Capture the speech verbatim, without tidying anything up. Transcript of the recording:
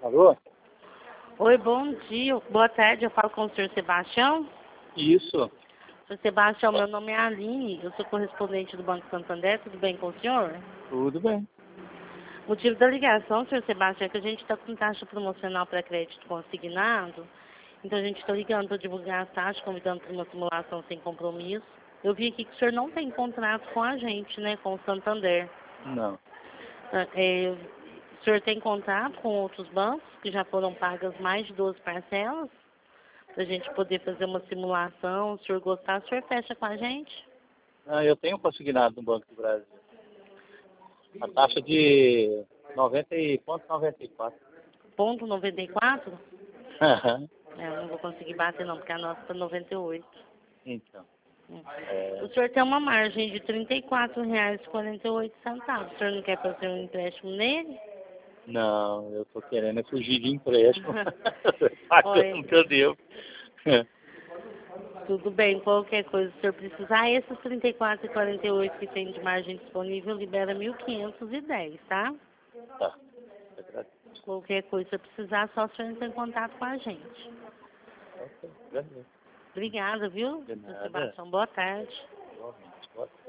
Alô? Oi, bom dia. Boa tarde, eu falo com o senhor Sebastião. Isso. Senhor Sebastião, meu nome é Aline, eu sou correspondente do Banco Santander, tudo bem com o senhor? Tudo bem. O motivo da ligação, senhor Sebastião, é que a gente está com taxa promocional para crédito consignado, então a gente está ligando para divulgar as taxas, convidando para uma simulação sem compromisso. Eu vi aqui que o senhor não tem contrato com a gente, né, com o Santander. Não. É, o senhor tem contato com outros bancos que já foram pagas mais de doze parcelas? Para a gente poder fazer uma simulação, se o senhor gostar, o senhor fecha com a gente? Ah, eu tenho consignado no Banco do Brasil. A taxa de noventa ponto noventa e quatro. Ponto noventa e quatro? Aham. É, eu não vou conseguir bater não, porque a nossa está noventa e oito. Então. Hum. É... O senhor tem uma margem de trinta e quatro reais e quarenta e oito centavos. O senhor não quer fazer um empréstimo nele? Não, eu tô querendo é fugir de empréstimo. Oi. Pagando que eu devo. Tudo bem, qualquer coisa, se o senhor precisar, esses trinta e quatro e quarenta e oito que tem de margem disponível, libera mil quinhentos e dez, tá? Tá. Qualquer coisa, se precisar, só o senhor entrar em contato com a gente. Ok, beleza. Obrigada, viu? De nada. Sebastião, boa tarde. Igualmente. Boa tarde.